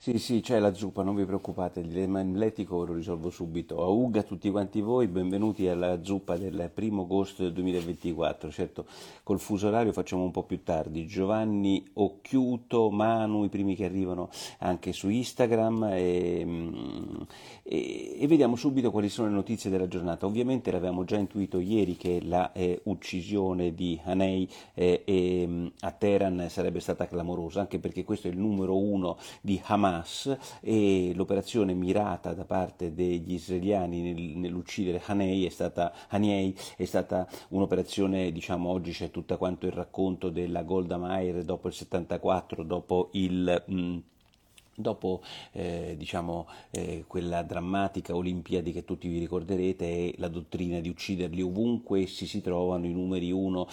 Sì, sì, c'è la zuppa, non vi preoccupate, l'emletico lo risolvo subito. Aug a tutti quanti voi, benvenuti alla zuppa del 1° agosto del 2024. Certo, col fuso orario facciamo un po' più tardi. Giovanni Occhiuto, Manu, i primi che arrivano anche su Instagram e vediamo subito quali sono le notizie della giornata. Ovviamente l'avevamo già intuito ieri che la uccisione di Hanei a Teheran sarebbe stata clamorosa, anche perché questo è il numero uno di Hamas e l'operazione mirata da parte degli israeliani nell'uccidere Haniyeh è stata un'operazione, diciamo, oggi c'è tutto quanto il racconto della Golda Meir dopo il 74, dopo quella drammatica Olimpiadi che tutti vi ricorderete, è la dottrina di ucciderli ovunque essi si trovano, i numeri uno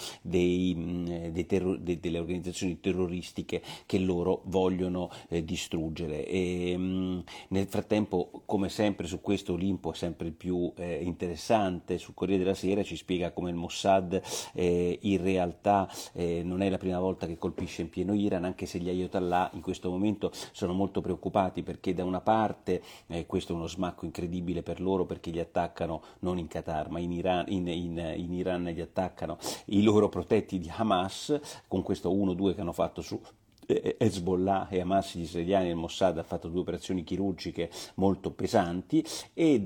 delle organizzazioni terroristiche che loro vogliono distruggere. Nel frattempo, come sempre, su questo Olimpo è sempre più interessante. Sul Corriere della Sera ci spiega come il Mossad in realtà non è la prima volta che colpisce in pieno Iran, anche se gli Ayatollah in questo momento sono molto preoccupati perché da una parte questo è uno smacco incredibile per loro, perché gli attaccano non in Qatar ma in Iran gli attaccano i loro protetti di Hamas, con questo 1-2 che hanno fatto su Hezbollah e Hamas, gli israeliani. Il Mossad ha fatto due operazioni chirurgiche molto pesanti e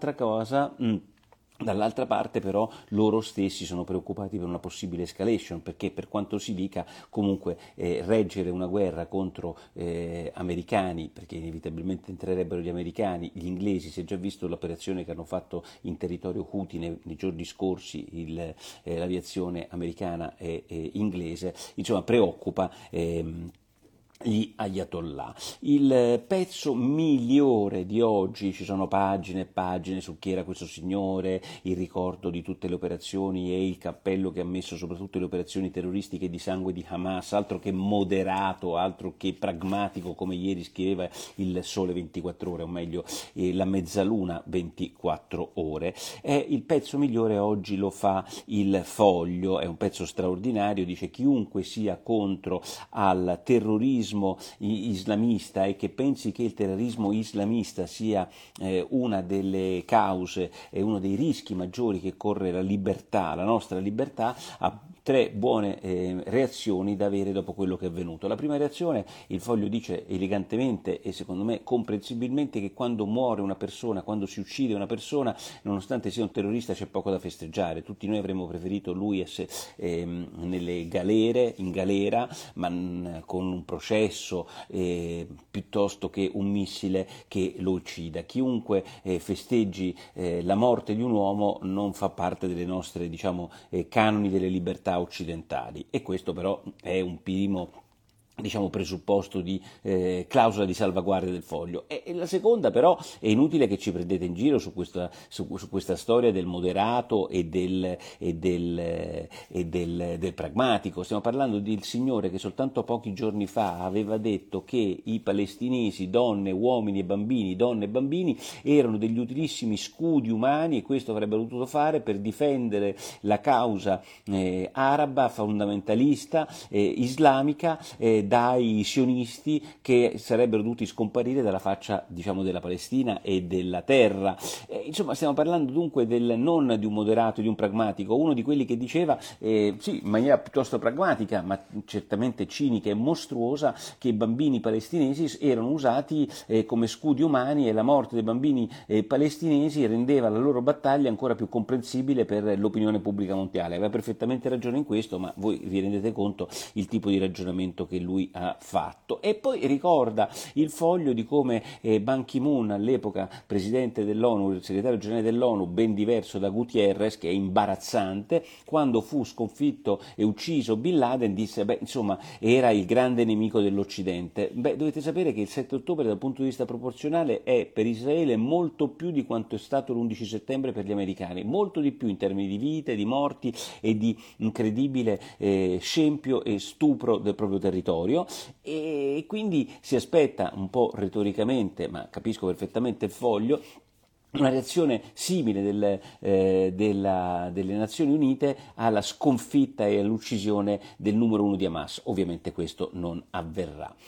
dall'altra parte però loro stessi sono preoccupati per una possibile escalation, perché per quanto si dica comunque reggere una guerra contro americani, perché inevitabilmente entrerebbero gli americani, gli inglesi. Si è già visto l'operazione che hanno fatto in territorio Houthi nei giorni scorsi, l'aviazione americana e inglese, insomma preoccupa gli Ayatollah. Il pezzo migliore di oggi, ci sono pagine e pagine su chi era questo signore, il ricordo di tutte le operazioni e il cappello che ha messo soprattutto le operazioni terroristiche di sangue di Hamas, altro che moderato, altro che pragmatico, come ieri scriveva il Sole 24 Ore, o meglio la Mezzaluna 24 Ore. Il pezzo migliore oggi lo fa il Foglio, è un pezzo straordinario, dice: chiunque sia contro al terrorismo islamista e che pensi che il terrorismo islamista sia una delle cause e uno dei rischi maggiori che corre la libertà, la nostra libertà, ha tre buone reazioni da avere dopo quello che è avvenuto. La prima reazione, il Foglio dice elegantemente e secondo me comprensibilmente, che quando muore una persona, quando si uccide una persona, nonostante sia un terrorista, c'è poco da festeggiare. Tutti noi avremmo preferito lui essere nelle galere, in galera, ma con un processo piuttosto che un missile che lo uccida. Chiunque festeggi la morte di un uomo non fa parte delle nostre, diciamo, canoni delle libertà occidentali, e questo però è un primo, diciamo, presupposto di clausola di salvaguardia del Foglio. E la seconda però, è inutile che ci prendete in giro su questa storia del moderato del pragmatico. Stiamo parlando del signore che soltanto pochi giorni fa aveva detto che i palestinesi, donne, uomini e bambini, erano degli utilissimi scudi umani, e questo avrebbe dovuto fare per difendere la causa araba, fondamentalista, islamica, dai sionisti, che sarebbero dovuti scomparire dalla faccia, diciamo, della Palestina e della terra. Insomma, stiamo parlando dunque non di un moderato, di un pragmatico, uno di quelli che diceva, sì, in maniera piuttosto pragmatica, ma certamente cinica e mostruosa, che i bambini palestinesi erano usati come scudi umani, e la morte dei bambini palestinesi rendeva la loro battaglia ancora più comprensibile per l'opinione pubblica mondiale. Aveva perfettamente ragione in questo, ma voi vi rendete conto il tipo di ragionamento che lui ha fatto. E poi ricorda il Foglio di come Ban Ki-moon, all'epoca presidente dell'ONU, il segretario generale dell'ONU, ben diverso da Gutierrez, che è imbarazzante, quando fu sconfitto e ucciso Bin Laden disse: beh, insomma, era il grande nemico dell'Occidente. Beh, dovete sapere che il 7 ottobre dal punto di vista proporzionale è per Israele molto più di quanto è stato l'11 settembre per gli americani, molto di più in termini di vite, di morti e di incredibile scempio e stupro del proprio territorio. E quindi si aspetta, un po' retoricamente, ma capisco perfettamente il Foglio, una reazione simile delle Nazioni Unite alla sconfitta e all'uccisione del numero uno di Hamas. Ovviamente questo non avverrà.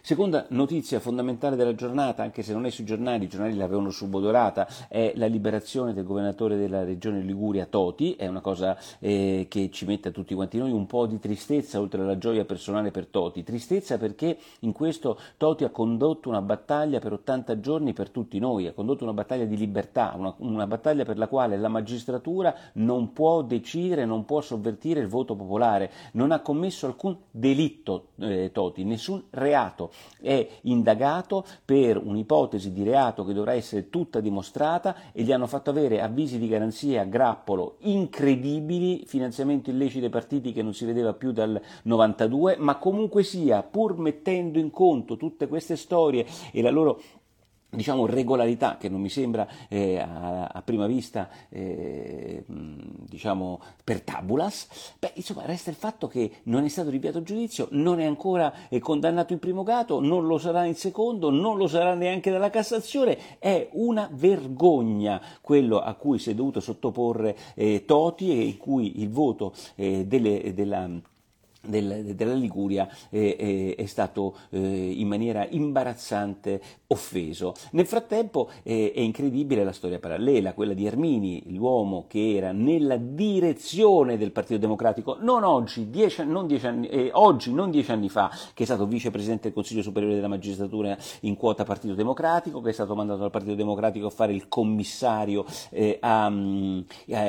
Seconda notizia fondamentale della giornata, anche se non è sui giornali, i giornali l'avevano subodorata, è la liberazione del governatore della regione Liguria Toti. È una cosa che ci mette a tutti quanti noi un po' di tristezza, oltre alla gioia personale per Toti. Tristezza perché in questo Toti ha condotto una battaglia per 80 giorni per tutti noi, ha condotto una battaglia di libertà, una battaglia per la quale la magistratura non può decidere, non può sovvertire il voto popolare, non ha commesso alcun delitto Toti, nessun reato, è indagato per un'ipotesi di reato che dovrà essere tutta dimostrata e gli hanno fatto avere avvisi di garanzia a grappolo incredibili, finanziamento illecito ai partiti che non si vedeva più dal 92, ma comunque sia, pur mettendo in conto tutte queste storie e la loro regolarità, che non mi sembra a prima vista per tabulas, resta il fatto che non è stato rinviato a giudizio, non è ancora condannato in primo grado, non lo sarà in secondo, non lo sarà neanche dalla Cassazione. È una vergogna quello a cui si è dovuto sottoporre Toti e in cui il voto della Liguria è stato in maniera imbarazzante offeso. Nel frattempo è incredibile la storia parallela, quella di Ermini, l'uomo che era nella direzione del Partito Democratico, non oggi, non 10 anni fa, che è stato vicepresidente del Consiglio Superiore della Magistratura in quota Partito Democratico, che è stato mandato dal Partito Democratico a fare il commissario in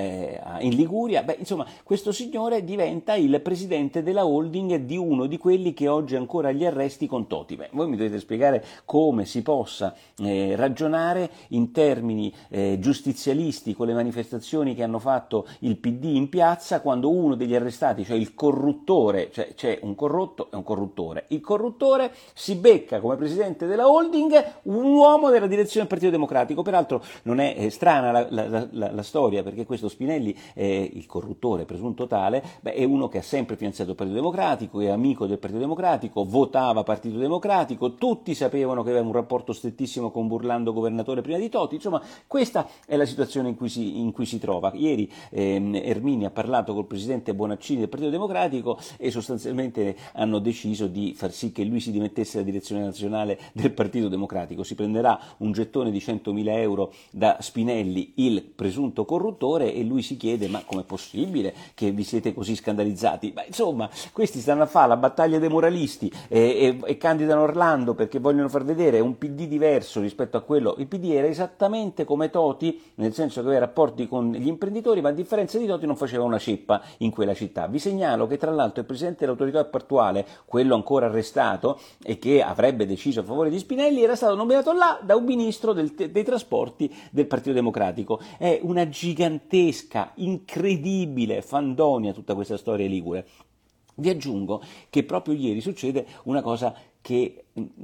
Liguria. Questo signore diventa il presidente della holding di uno di quelli che oggi è ancora agli arresti con Toti. Voi mi dovete spiegare come si possa ragionare in termini giustizialisti con le manifestazioni che hanno fatto il PD in piazza, quando uno degli arrestati, cioè il corruttore, cioè c'è un corrotto e un corruttore, il corruttore si becca come presidente della holding un uomo della direzione del Partito Democratico. Peraltro non è strana la storia, perché questo Spinelli, il corruttore presunto tale, è uno che ha sempre finanziato il Partito Democratico, è amico del Partito Democratico, votava Partito Democratico, tutti sapevano che aveva un rapporto strettissimo con Burlando, governatore prima di Toti. Questa è la situazione in cui si trova. Ieri Ermini ha parlato col presidente Bonaccini del Partito Democratico e sostanzialmente hanno deciso di far sì che lui si dimettesse dalla direzione nazionale del Partito Democratico. Si prenderà un gettone di 100.000 euro da Spinelli, il presunto corruttore, e lui si chiede: ma com'è possibile che vi siete così scandalizzati? Questi stanno a fare la battaglia dei moralisti e candidano Orlando perché vogliono far vedere un PD diverso rispetto a quello. Il PD era esattamente come Toti, nel senso che aveva rapporti con gli imprenditori, ma a differenza di Toti non faceva una ceppa in quella città. Vi segnalo che tra l'altro il presidente dell'autorità portuale, quello ancora arrestato e che avrebbe deciso a favore di Spinelli, era stato nominato là da un ministro dei trasporti del Partito Democratico. È una gigantesca, incredibile fandonia tutta questa storia ligure. Vi aggiungo che proprio ieri succede una cosa che,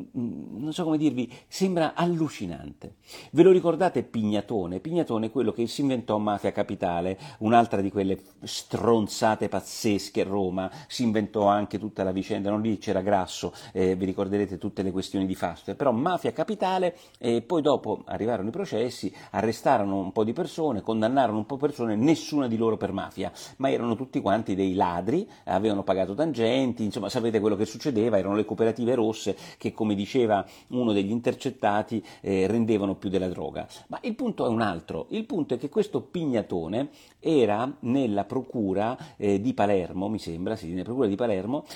non so come dirvi, sembra allucinante. Ve lo ricordate Pignatone? Pignatone è quello che si inventò Mafia Capitale, un'altra di quelle stronzate pazzesche a Roma. Si inventò anche tutta la vicenda, non lì c'era Grasso, vi ricorderete tutte le questioni di Fastweb, però Mafia Capitale, poi dopo arrivarono i processi, arrestarono un po' di persone, condannarono un po' di persone, nessuna di loro per mafia, ma erano tutti quanti dei ladri, avevano pagato tangenti, sapete quello che succedeva, erano le cooperative rosse che, come diceva uno degli intercettati, rendevano più della droga. Ma il punto è un altro. Il punto è che questo Pignatone era nella procura di Palermo, mi sembra, sì, nella procura di Palermo,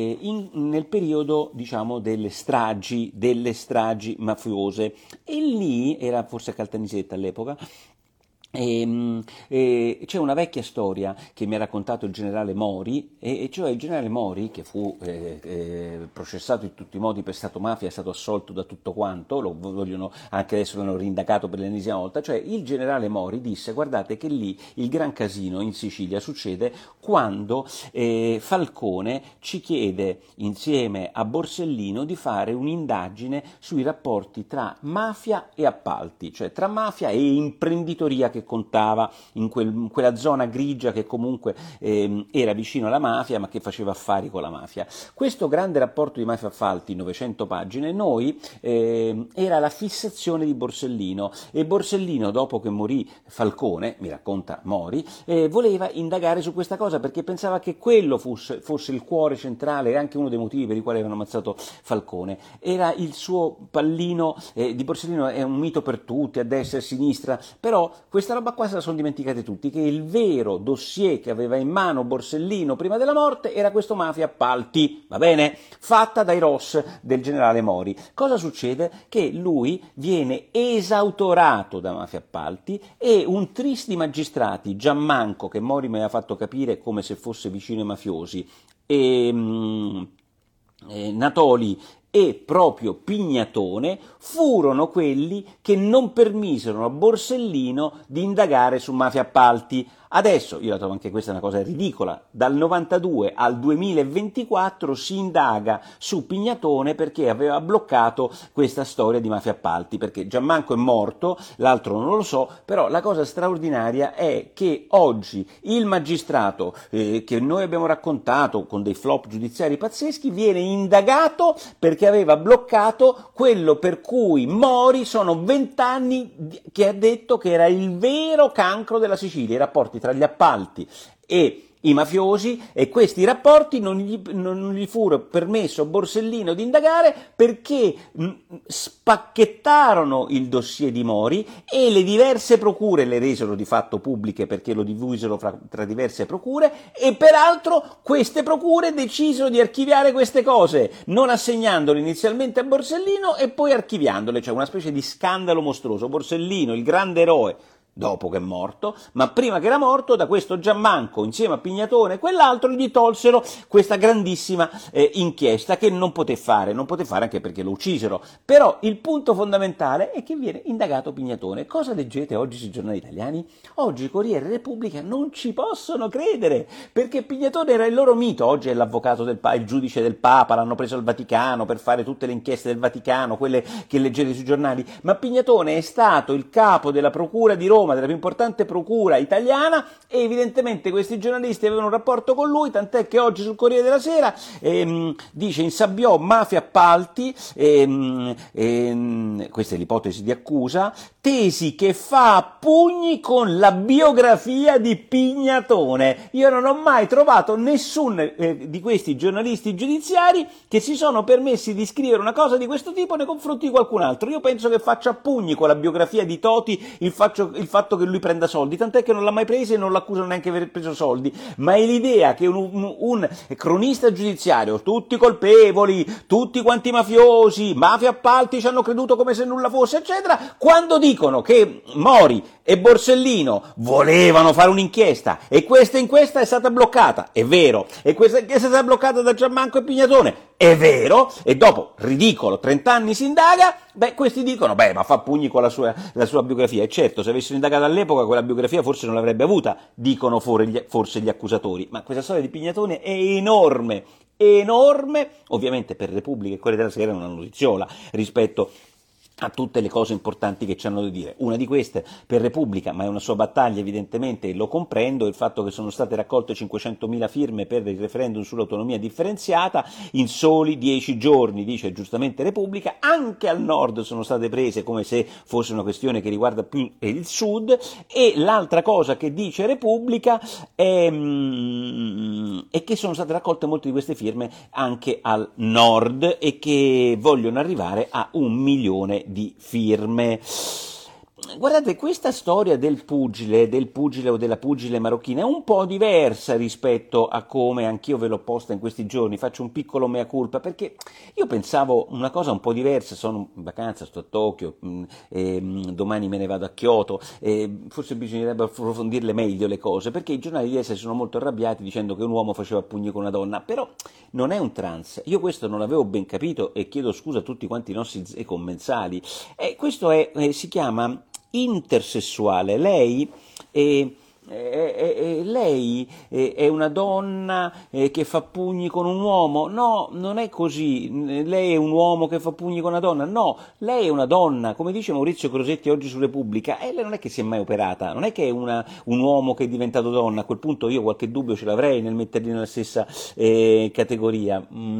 nel periodo, delle stragi mafiose, e lì era forse a Caltanissetta all'epoca. C'è una vecchia storia che mi ha raccontato il generale Mori, e cioè il generale Mori, che fu processato in tutti i modi per Stato mafia, è stato assolto da tutto quanto, anche adesso l'hanno rindagato per l'ennesima volta. Cioè il generale Mori disse: guardate che lì il gran casino in Sicilia succede quando Falcone ci chiede insieme a Borsellino di fare un'indagine sui rapporti tra mafia e appalti, cioè tra mafia e imprenditoria che contava in quella zona grigia che comunque era vicino alla mafia ma che faceva affari con la mafia. Questo grande rapporto di Mafia Falti, 900 pagine, era la fissazione di Borsellino, e Borsellino, dopo che morì Falcone, mi racconta Mori, voleva indagare su questa cosa perché pensava che quello fosse il cuore centrale e anche uno dei motivi per i quali avevano ammazzato Falcone. Era il suo pallino, di Borsellino è un mito per tutti, a destra e a sinistra, però questa roba qua se la sono dimenticati tutti, che il vero dossier che aveva in mano Borsellino prima della morte era questo Mafia Appalti, va bene? Fatta dai Ross del generale Mori. Cosa succede? Che lui viene esautorato da Mafia Appalti e un tris di magistrati, Giammanco, che Mori mi aveva fatto capire come se fosse vicino ai mafiosi, e Natoli e proprio Pignatone furono quelli che non permisero a Borsellino di indagare su Mafia Appalti. Adesso, io la trovo anche questa una cosa ridicola, dal 92 al 2024 si indaga su Pignatone perché aveva bloccato questa storia di Mafia Appalti, perché Giammanco è morto, l'altro non lo so, però la cosa straordinaria è che oggi il magistrato che noi abbiamo raccontato con dei flop giudiziari pazzeschi viene indagato perché aveva bloccato quello per cui Mori sono 20 anni che ha detto che era il vero cancro della Sicilia, i rapporti tra gli appalti e i mafiosi, e questi rapporti non gli furono permesso a Borsellino di indagare perché spacchettarono il dossier di Mori e le diverse procure le resero di fatto pubbliche perché lo divisero tra diverse procure, e peraltro queste procure decisero di archiviare queste cose, non assegnandole inizialmente a Borsellino e poi archiviandole, cioè una specie di scandalo mostruoso. Borsellino, il grande eroe, dopo che è morto, ma prima che era morto, da questo Giammanco, insieme a Pignatone e quell'altro, gli tolsero questa grandissima inchiesta che non poté fare anche perché lo uccisero. Però il punto fondamentale è che viene indagato Pignatone. Cosa leggete oggi sui giornali italiani? Oggi Corriere e Repubblica non ci possono credere, perché Pignatone era il loro mito. Oggi è l'avvocato il giudice del Papa, l'hanno preso al Vaticano per fare tutte le inchieste del Vaticano, quelle che leggete sui giornali, ma Pignatone è stato il capo della procura di Roma, della più importante procura italiana, e evidentemente questi giornalisti avevano un rapporto con lui, tant'è che oggi sul Corriere della Sera dice insabbiò Mafia Appalti, questa è l'ipotesi di accusa, tesi che fa a pugni con la biografia di Pignatone. Io non ho mai trovato nessun di questi giornalisti giudiziari che si sono permessi di scrivere una cosa di questo tipo nei confronti di qualcun altro. Io penso che faccia a pugni con la biografia di Toti il fatto che lui prenda soldi, tant'è che non l'ha mai presa e non l'accusano neanche di aver preso soldi, ma è l'idea che un cronista giudiziario, tutti colpevoli, tutti quanti mafiosi, Mafia Appalti ci hanno creduto come se nulla fosse, eccetera, quando dicono che Mori e Borsellino volevano fare un'inchiesta e questa inchiesta è stata bloccata, è vero, e questa inchiesta è stata bloccata da Giammanco e Pignatone, è vero, e dopo, ridicolo, 30 anni si indaga, questi dicono, ma fa pugni con la sua biografia, e certo, se avessero indagato all'epoca quella biografia forse non l'avrebbe avuta, dicono forse gli accusatori, ma questa storia di Pignatone è enorme, ovviamente per Repubblica e Corriere della Sera è una notiziola rispetto a tutte le cose importanti che ci hanno da dire. Una di queste per Repubblica, ma è una sua battaglia evidentemente, e lo comprendo, il fatto che sono state raccolte 500.000 firme per il referendum sull'autonomia differenziata in soli 10 giorni, dice giustamente Repubblica. Anche al nord sono state prese come se fosse una questione che riguarda più il sud, e l'altra cosa che dice Repubblica è che sono state raccolte molte di queste firme anche al nord e che vogliono arrivare a 1 milione di firme. Guardate, questa storia del pugile o della pugile marocchina è un po' diversa rispetto a come anch'io ve l'ho posta in questi giorni. Faccio un piccolo mea culpa, perché io pensavo una cosa un po' diversa. Sono in vacanza, sto a Tokyo, domani me ne vado a Kyoto, forse bisognerebbe approfondirle meglio le cose, perché i giornali di destra si sono molto arrabbiati dicendo che un uomo faceva pugni con una donna, però non è un trans. Io questo non l'avevo ben capito e chiedo scusa a tutti quanti i nostri commensali. Questo si chiama intersessuale. Lei lei è una donna che fa pugni con un uomo? No, non è così. Lei è un uomo che fa pugni con una donna? No, lei è una donna, come dice Maurizio Crosetti oggi su Repubblica, e lei non è che si è mai operata, non è che è un uomo che è diventato donna. A quel punto io qualche dubbio ce l'avrei nel metterli nella stessa categoria.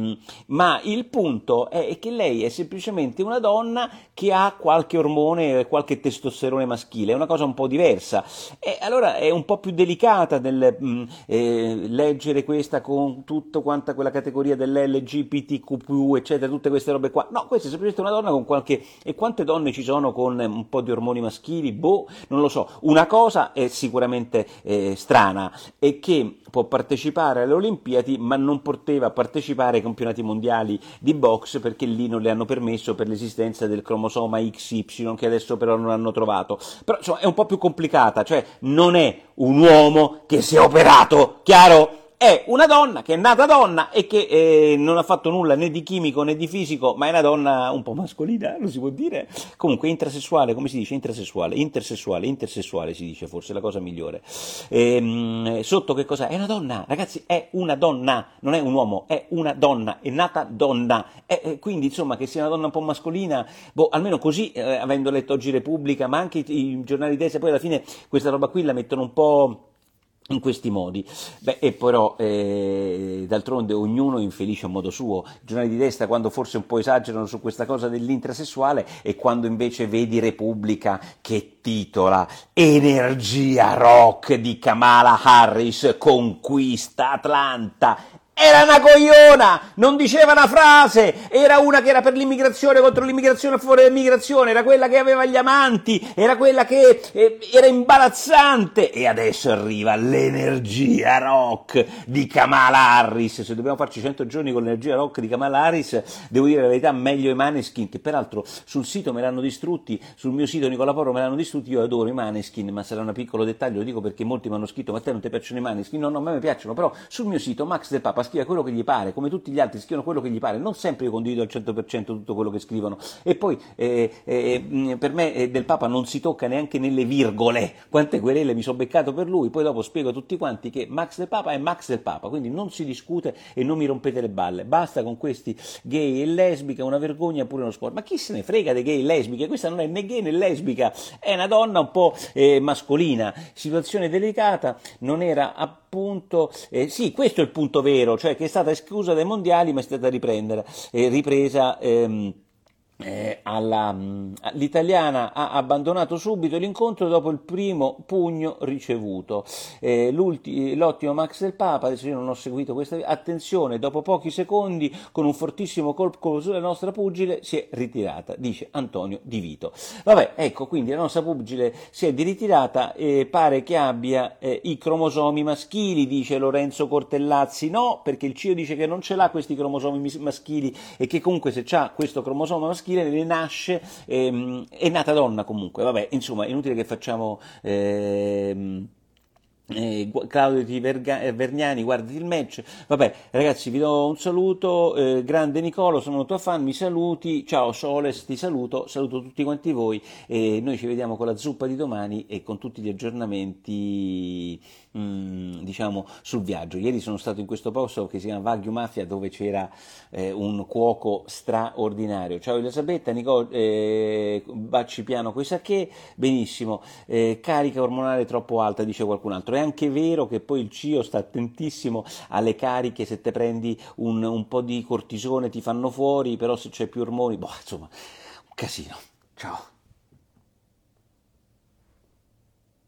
Ma il punto è che lei è semplicemente una donna che ha qualche ormone, qualche testosterone maschile, è una cosa un po' diversa. E allora è un po' più delicata nel leggere questa con tutta quanta quella categoria dell'LGBTQ+, eccetera, tutte queste robe qua. No, questa è semplicemente una donna con qualche... E quante donne ci sono con un po' di ormoni maschili? Boh, non lo so. Una cosa è sicuramente strana, è che può partecipare alle Olimpiadi, ma non poteva partecipare ai campionati mondiali di box perché lì non le hanno permesso per l'esistenza del cromosoma XY, che adesso però non hanno trovato. Però insomma è un po' più complicata, cioè non è un uomo che si è operato, chiaro? È una donna che è nata donna e che non ha fatto nulla né di chimico né di fisico, ma è una donna un po' mascolina, lo si può dire? Comunque intrasessuale, come si dice? Intersessuale si dice, forse è la cosa migliore. Sotto che cos'è? È una donna, ragazzi, è una donna, non è un uomo, è una donna, è nata donna. Quindi insomma che sia una donna un po' mascolina, boh, almeno così, avendo letto oggi Repubblica, ma anche i giornali tese, poi alla fine questa roba qui la mettono un po' in questi modi. Beh, e però d'altronde ognuno è infelice a modo suo. I giornali di destra, quando forse un po' esagerano su questa cosa dell'intrasessuale, e quando invece vedi Repubblica che titola Energia rock di Kamala Harris conquista Atlanta. Era una cogliona, non diceva una frase, era una che era per l'immigrazione, contro l'immigrazione, a favore dell'immigrazione, era quella che aveva gli amanti, era quella che era imbarazzante, e adesso arriva l'energia rock di Kamala Harris. Se dobbiamo farci 100 giorni con l'energia rock di Kamala Harris, devo dire la verità, meglio i Maneskin, che peraltro sul sito me l'hanno distrutti, sul mio sito Nicola Porro me l'hanno distrutti. Io adoro i Maneskin, ma sarà un piccolo dettaglio, lo dico perché molti mi hanno scritto: ma a te non ti piacciono i Maneskin? No, a me piacciono, però sul mio sito Max Del Papa scrive quello che gli pare, come tutti gli altri scrivono quello che gli pare, non sempre io condivido al 100% tutto quello che scrivono, e poi per me Del Papa non si tocca neanche nelle virgole, quante querele mi sono beccato per lui. Poi dopo spiego a tutti quanti che Max Del Papa è Max Del Papa, quindi non si discute e non mi rompete le balle, basta con questi gay e lesbiche, una vergogna pure uno sport. Ma chi se ne frega dei gay e lesbiche? Questa non è né gay né lesbica, è una donna un po' mascolina, situazione delicata, non era appunto, sì, questo è il punto vero, cioè che è stata esclusa dai mondiali ma è stata ripresa. L'italiana ha abbandonato subito l'incontro dopo il primo pugno ricevuto. L'ottimo Max Del Papa, adesso io non ho seguito questa, attenzione, dopo pochi secondi con un fortissimo colpo sulla nostra pugile si è ritirata, dice Antonio Di Vito. Vabbè, ecco, quindi la nostra pugile si è ritirata e pare che abbia i cromosomi maschili, dice Lorenzo Cortellazzi. No, perché il CIO dice che non ce l'ha questi cromosomi maschili, e che comunque se c'ha questo cromosoma maschile ne nasce, è nata donna comunque. Vabbè, insomma, è inutile che facciamo Claudio di Vergnani, guardati il match. Vabbè, ragazzi, vi do un saluto, grande Nicolo, sono un tuo fan, mi saluti, ciao Soles, ti saluto tutti quanti voi, e noi ci vediamo con la zuppa di domani e con tutti gli aggiornamenti diciamo sul viaggio. Ieri sono stato in questo posto che si chiama Wagyu Mafia, dove c'era un cuoco straordinario. Ciao Elisabetta, Nicolo, bacci piano coi sacché, benissimo, carica ormonale troppo alta, dice qualcun altro. È anche vero che poi il CIO sta attentissimo alle cariche, se te prendi un po' di cortisone ti fanno fuori, però se c'è più ormoni, boh, insomma, un casino. Ciao.